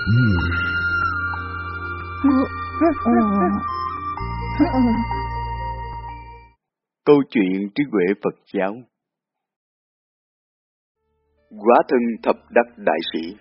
Câu chuyện trí huệ Phật giáo. Hóa thân thập đắc đại sĩ.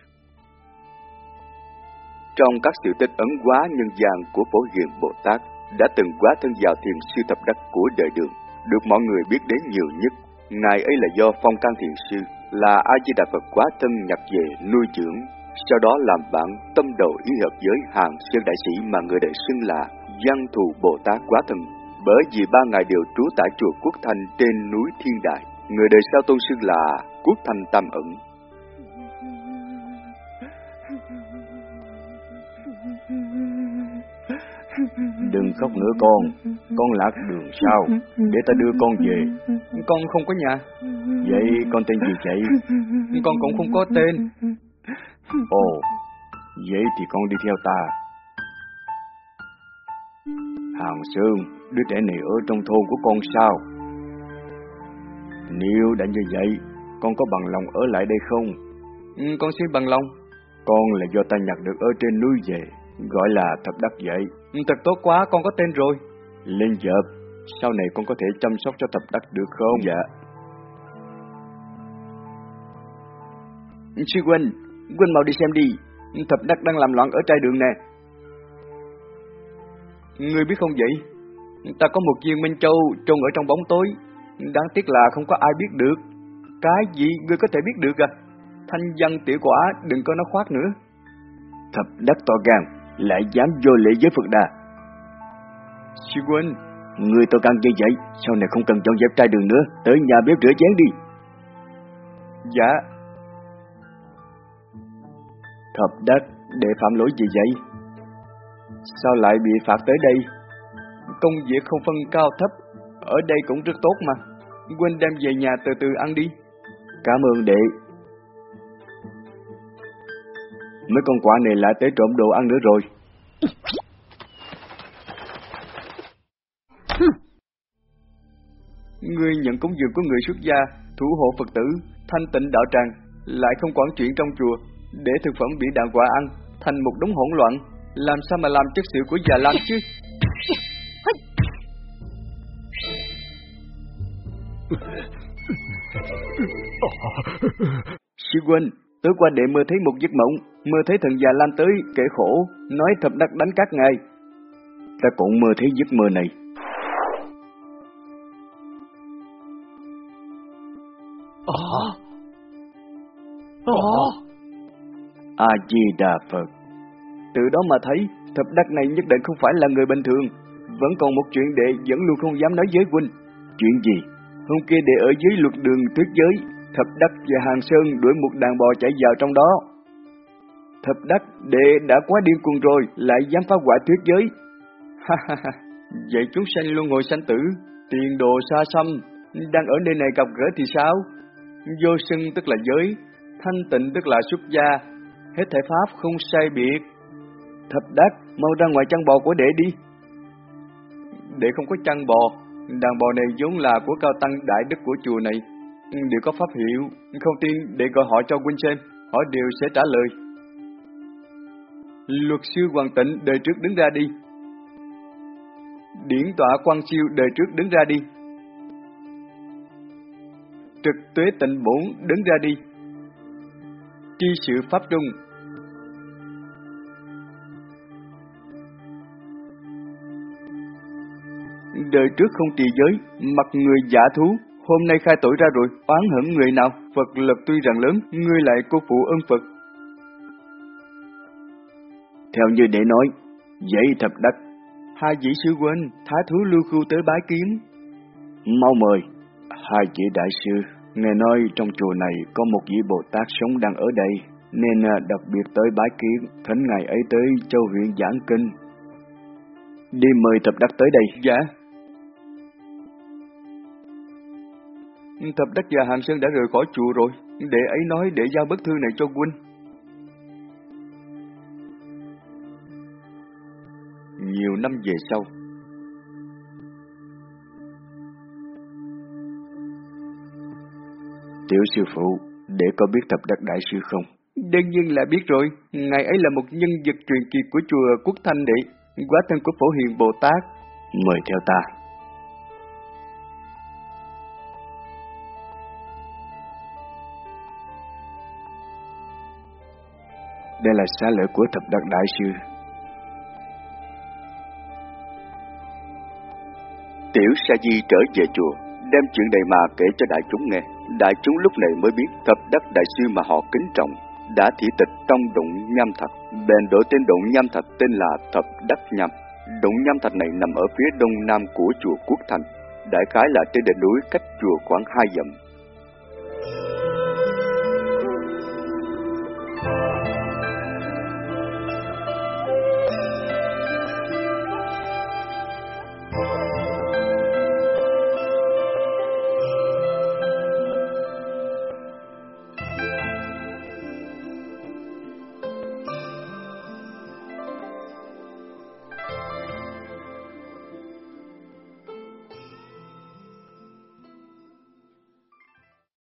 Trong các sự tích ấn hóa nhân gian của Phổ Hiền Bồ Tát đã từng hóa thân vào thiền sư thập đắc của đời Đường, được mọi người biết đến nhiều nhất. Ngài ấy là do Phong Can Thiền Sư là A Di Đà Phật hóa thân nhập về nuôi dưỡng, sau đó làm bạn tâm đầu ý hợp với Hàng Sơn đại sĩ mà người đời xưng là Văn Thù Bồ Tát hóa thân. Bởi vì ba ngài đều trú tại chùa Quốc Thanh trên núi Thiên Đại, người đời sau tôn xưng là Quốc Thanh Tam Ẩn. Đừng khóc nữa con lạc đường sao? Để ta đưa con về. Con không có nhà. Vậy con tên gì vậy? Con cũng không có tên. Ồ, vậy thì con đi theo ta. Hàng Sơn, đứa trẻ này ở trong thôn của con sao? Nếu đã như vậy, con có bằng lòng ở lại đây không? Con xin bằng lòng. Con là do ta nhặt được ở trên núi về, gọi là thập đắc vậy. Thật tốt quá, con có tên rồi. Lên dợp, sau này con có thể chăm sóc cho thập đắc được không? Dạ. Sư huynh mau đi xem đi. Thập đắc đang làm loạn ở trai đường nè. Ngươi biết không vậy? Ta có một viên Minh Châu trôn ở trong bóng tối. Đáng tiếc là không có ai biết được. Cái gì ngươi có thể biết được à? Thanh văn tiểu quả đừng có nó khoác nữa. Thập đắc to gan, lại dám vô lễ với Phật Đà. Sư huynh, người to gan như vậy, sau này không cần dọn dẹp trai đường nữa, tới nhà bếp rửa chén đi. Dạ. Thập đắc để phạm lỗi gì vậy? Sao lại bị phạt tới đây? Công việc không phân cao thấp, ở đây cũng rất tốt mà. Huynh đem về nhà từ từ ăn đi. Cảm ơn đệ. Mấy con quạ này lại tới trộm đồ ăn nữa rồi. Ngươi nhận cúng dường của người xuất gia, thủ hộ Phật tử, thanh tịnh đạo tràng, lại không quản chuyện trong chùa, để thực phẩm bị đàn quạ ăn, thành một đống hỗn loạn, làm sao mà làm chất xỉu của già lam chứ? Sư huynh, tối qua đệ mơ thấy một giấc mộng, mơ thấy thần già Lam tới kể khổ, nói thập đắc đánh các ngài. Ta cũng mơ thấy giấc mơ này. A Di Đà Phật. Từ đó mà thấy thập đắc này nhất định không phải là người bình thường. Vẫn còn một chuyện đệ vẫn luôn không dám nói với huynh. Chuyện gì? Hôm kia đệ ở dưới luật đường tuyết giới, Thập đắc và Hàng Sơn đuổi một đàn bò chạy vào trong đó. Thập đắc đệ đã quá điên cuồng rồi, lại dám phá hoại tuyết giới. Vậy chúng sanh luân hồi sanh tử, tiền đồ xa xăm, đang ở nơi này gặp gỡ thì sao? Vô sân tức là giới, thanh tịnh tức là xuất gia, hết thảy pháp không sai biệt. Thập đắc, mau ra ngoài chăn bò của đệ đi. Đệ không có chăn bò, đàn bò này vốn là của cao tăng đại đức của chùa này, đều có pháp hiệu, không tin để gọi họ cho huynh xem, họ đều sẽ trả lời. Luật sư Hoàng Tịnh đời trước đứng ra đi. Điển tọa Quan Siêu đời trước đứng ra đi. Trực Tuế Tịnh Bổn đứng ra đi. Tri sự Pháp Trung. Đời trước không trì giới, mặt người giả thú, hôm nay khai tội ra rồi, oán hận người nào, Phật lực tuy rằng lớn, ngươi lại cô phụ ơn Phật. Theo như để nói, vậy thập đắc. Hai vị sư huynh, thái thú lưu khu tới bái kiến. Mau mời. Hai vị đại sư, nghe nói trong chùa này có một vị Bồ Tát sống đang ở đây, nên đặc biệt tới bái kiến, thỉnh ngài ấy tới châu huyện giảng kinh. Đi mời thập đắc tới đây. Dạ. Thập đắc và Hàng Sơn đã rời khỏi chùa rồi, đệ ấy nói để giao bức thư này cho huynh. Nhiều năm về sau, tiểu sư phụ, để có biết thập đắc đại sư không? Đương nhiên là biết rồi, ngài ấy là một nhân vật truyền kỳ của chùa Quốc Thanh Đệ, hóa thân của Phổ Hiền Bồ Tát. Mời theo ta. Đây là xá lợi của Thập Đắc Đại Sư. Tiểu Sa Di trở về chùa, đem chuyện đầy mà kể cho đại chúng nghe. Đại chúng lúc này mới biết Thập Đắc Đại Sư mà họ kính trọng đã thị tịch trong Đụng Nham Thạch, bèn đổi tên Đụng Nham Thạch tên là Thập Đắc Nham. Đụng Nham Thạch này nằm ở phía đông nam của chùa Quốc Thanh, đại khái là trên đỉnh núi cách chùa khoảng 2 dặm.